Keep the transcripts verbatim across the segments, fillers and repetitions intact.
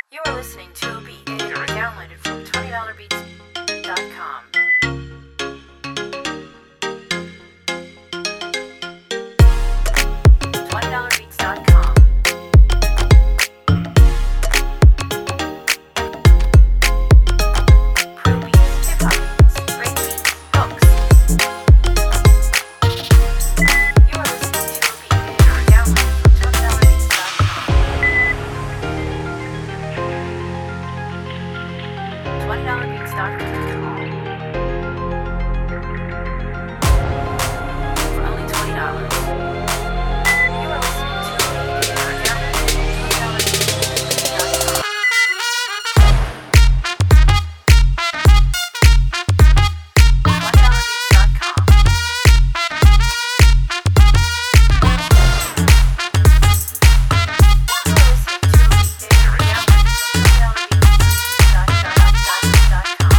You are listening to a beat downloaded from twenty dollar beats dot com. twenty dollar beats dot com. Pro beats, hip hop beats, break beats, hooks. You are listening to a beat downloaded from twenty dollar beats dot com. twenty dollar beats dot com. For only twenty dollars. You are listening to a beat downloaded from twenty dollar beats dot com. twenty dollar beats dot com. You are listening to a beat downloaded from twenty dollar beats dot com. You are listening to a beat downloaded from twenty dollar beats dot com.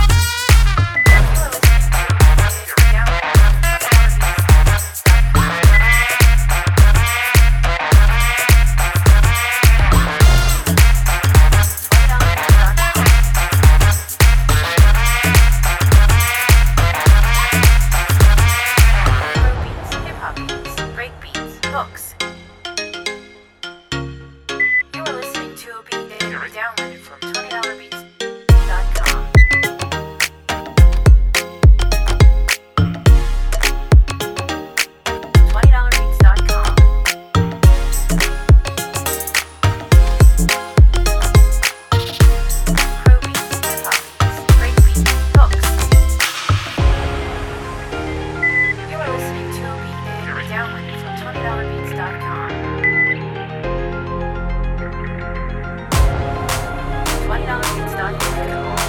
Pro beats, hip hop beats, break beats, hooks. You are listening to a beat downloaded from twenty dollar beats dot com. twenty dollar beats dot com. Pro beats, hip hop beats, break beats, hooks. You are listening to a beat downloaded from twenty dollar beats dot com. twenty dollar beats dot com.